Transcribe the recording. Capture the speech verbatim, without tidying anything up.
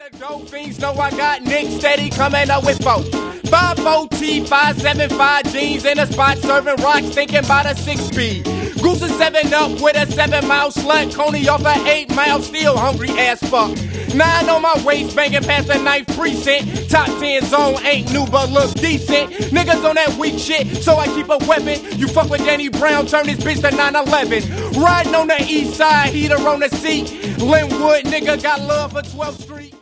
the dope fiends know I got Nick steady coming up with both. five O T, five seven five jeans in a spot serving rocks, thinking about a six speed. Goose a seven up with a seven mile slut. Coney off a eight mile, still hungry as fuck. Nine on my waist, banging past the ninth precinct. Top ten zone ain't new but look decent. Niggas on that weak shit, so I keep a weapon. You fuck with Danny Brown, turn this bitch to nine eleven. Riding on the east side, heater on the seat. Linwood nigga got love for twelfth Street.